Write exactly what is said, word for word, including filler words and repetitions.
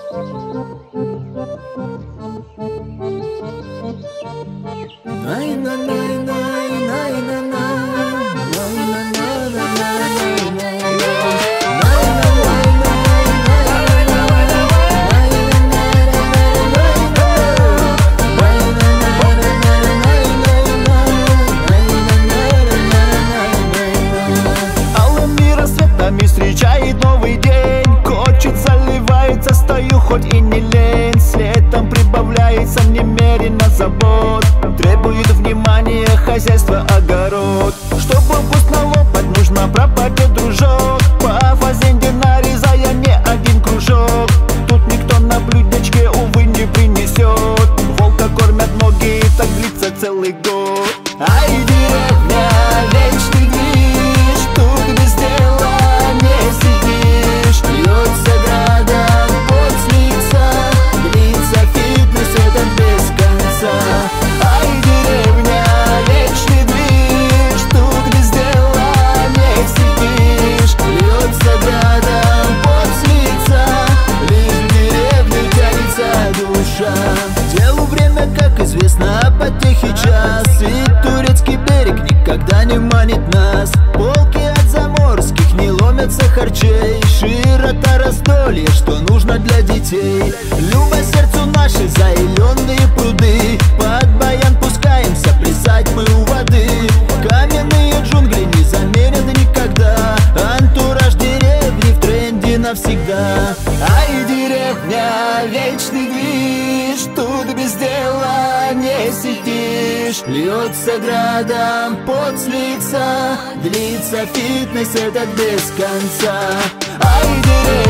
Встречает новый день, хочет, заливается, стою хоть и не лень. С летом прибавляется немерено забот, требует внимания хозяйство, огород. Чтобы вкусно лопать, нужно пропадет, дружок. По фазенде нарезая не один кружок. Тут никто на блюдечке, увы, не принесет. Волка кормят многие, так длится целый год. Ай, деревня, вечный движ, тут без дела не сидишь. Льется градом пот с лица, длится фитнес этот без конца. Ай, деревня, вечный движ, тут без дела не сидишь. Льется градом пот с лица, лишь в деревню тянется душа. Делу время, как известно, а потехи час. И турецкий берег никогда не манит нас. Полки от заморских не ломятся харчей. Широта раздолья, что нужно для детей. Любо сердцу наши заиленные пруды. Под баян пускаемся, плясать мы у воды. Каменные джунгли не заменят никогда. Антураж деревни в тренде навсегда. Ай, деревня, вечный движ, тут без дела не сидишь. Льется градом пот с лица, длится фитнес этот без конца. Ай, деревня.